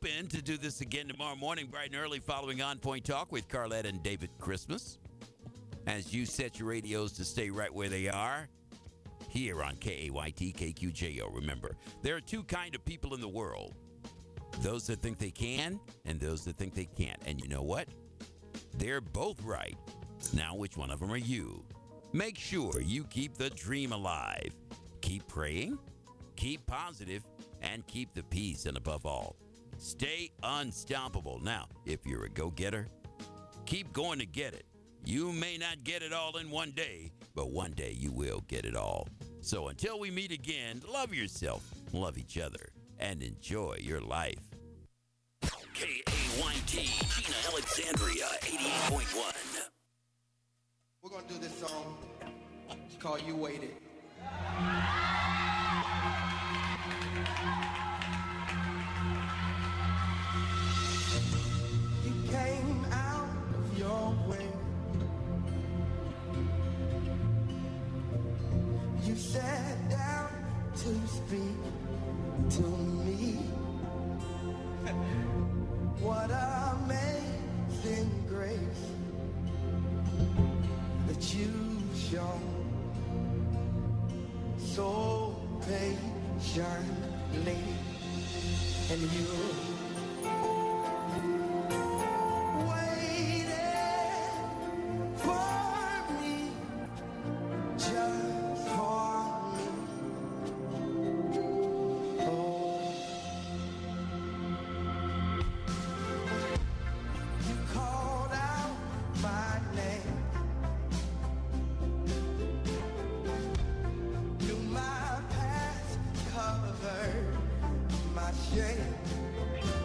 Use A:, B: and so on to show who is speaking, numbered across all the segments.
A: hoping to do this again tomorrow morning, bright and early, following On Point Talk with Carlette and David Christmas. As you set your radios to stay right where they are, here on KAYT KQJO. Remember, there are two kind of people in the world. Those that think they can and those that think they can't. And you know what? They're both right. Now, which one of them are you? Make sure you keep the dream alive. Keep praying, keep positive, and keep the peace. And above all, stay unstoppable. Now, if you're a go-getter, keep going to get it. You may not get it all in one day, but one day you will get it all. So until we meet again, love yourself, love each other, and enjoy your life.
B: KAYT, Gina Alexandria, 88.1.
C: We're going to do this song. It's called You Waited. You came out of your way. You sat down to speak to me. What amazing grace that you've shown, so patiently, and you waited for me, just for me. Oh, you called out my name, knew my past, covered my shame.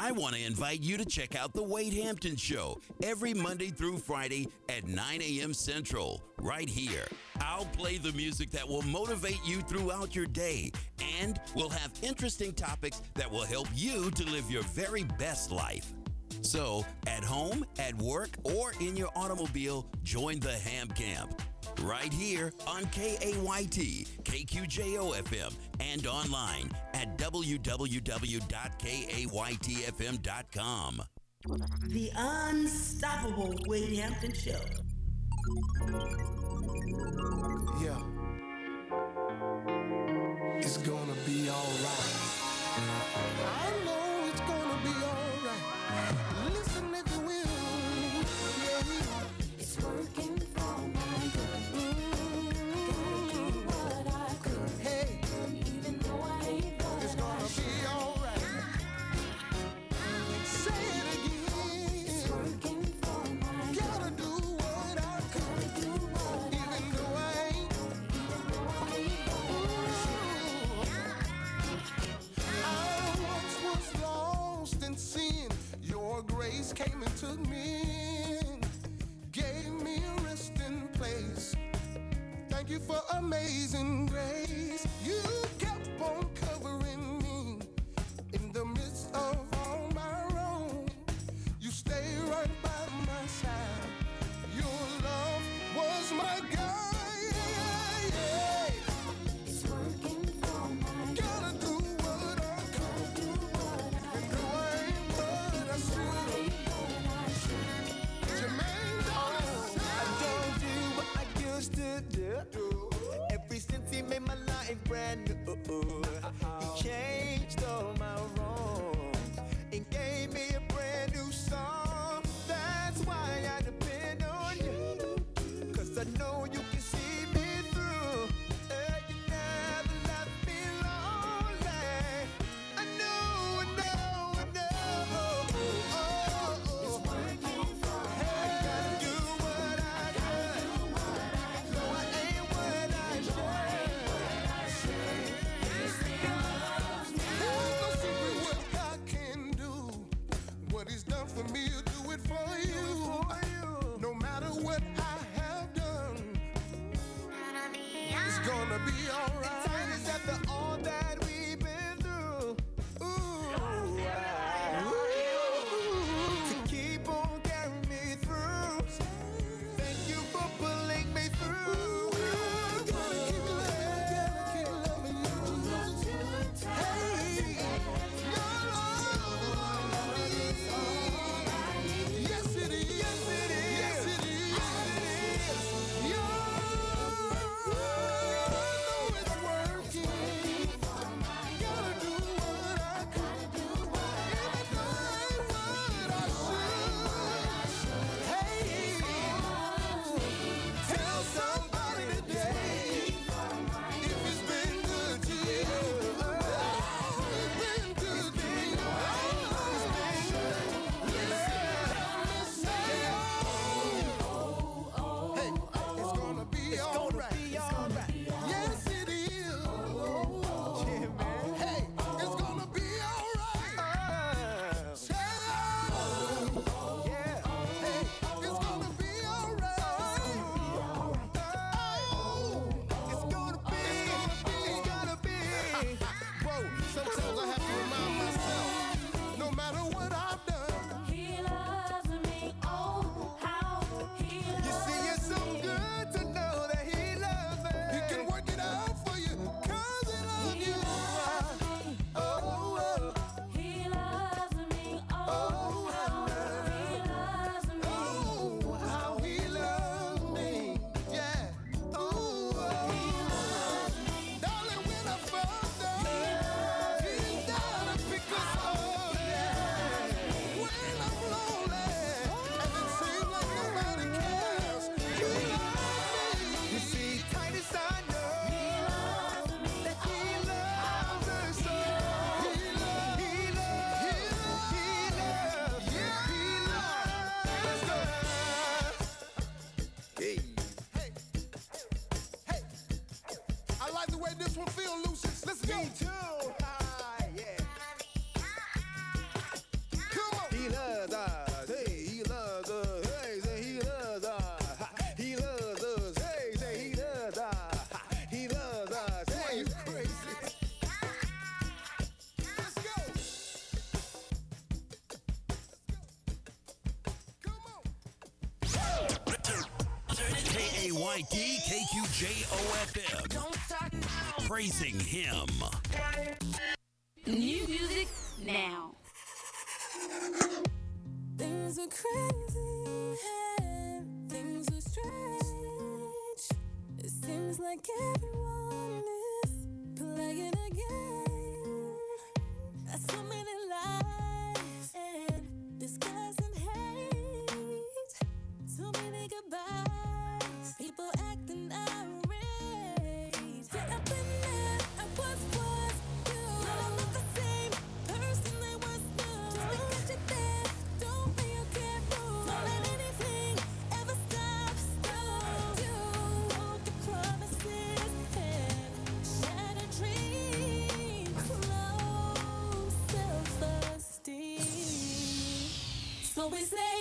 A: I want to invite you to check out The Wade Hampton Show every Monday through Friday at 9 a.m. Central, right here. I'll play the music that will motivate you throughout your day, and we'll have interesting topics that will help you to live your very best life. So, at home, at work, or in your automobile, join the Ham Camp. Right here on KAYT, KQJO FM, and online at www.kaytfm.com.
D: The Unstoppable Wade Hampton Show.
E: Yeah. It's gonna be alright. I know it's gonna be alright. Listen if you will. Yeah.
F: It's working for my good. Gotta do what I could.
E: Hey,
F: Even though I ain't what
E: it's gonna be alright. Say it again.
F: It's working for my good.
E: Gotta do what I could.
F: Do what
E: Even though I ain't. I once was lost in sin. Your grace came and took me in, gave me a resting place. Thank you for amazing grace. You kept on covering me in the midst of all my wrong. You stay right by my side. Your love was my guide.
F: It's working for my good.
E: Gotta do what I could.
F: Do what I
E: And though I ain't what I should. Jermaine,
G: I don't do what I used to do. Ever since he made my life brand new, he changed all my wrongs and gave me a brand new song. That's why I depend on you, 'cause I know you can see me through. You never left me lonely. I know, I know, I know.
F: It's working for
G: I gotta do what I could. No, I ain't what I should.
E: there's no secret what God can do. What He's done for me, He'll do it for you. No matter what I have done, it's gonna be alright.
G: Time is after all that we've been through. To keep on carrying me through. Thank you for pulling me through.
E: Gotta keep loving you, Jesus. Hey, your love. Yes, it is. Yes, it is. Yes, it is. Your love is working. Gotta do what I could. Even though I ain't what I should. Hey, tell somebody today if it's been good to you. It's been good to me. Hey, it's gonna be alright. Yes, it is. Hey, it's gonna be alright. Say it. Hey, it's gonna be alright.
G: It's gonna be.
E: Whoa, sometimes I have to remind myself, no matter what I've done,
F: He loves me. Oh, how he
G: You
F: loves
G: see, it's so good to know that he loves me.
E: He can work it out for you, 'cause He loves you. Oh,
F: He loves me. Oh, how he loves me.
E: oh, how He loves me. Yeah. Oh, darling, when I fall down, He's there to pick us up. When I'm lonely and it seems like nobody cares, He loves me.
G: You see, Titus, I know that he loves us so. He loves us. Hey.
E: Hey, I like the way this one feels, Lucius. Let's go.
G: Me too. Yeah.
B: KAYT KQJOFM.
F: Don't start now.
B: Praising him.
F: New music now.
H: Things are crazy and things are strange. It seems like everyone is playing a game. There's so many lies and disguising hate. So many goodbyes, people acting irate. Yeah, I've been there, I was you. Now I'm not the same person I was knew. Just because you're there, don't mean you can't move. Don't let anything ever stop you. Broken promises and shattered dreams. Low self-esteem. So we say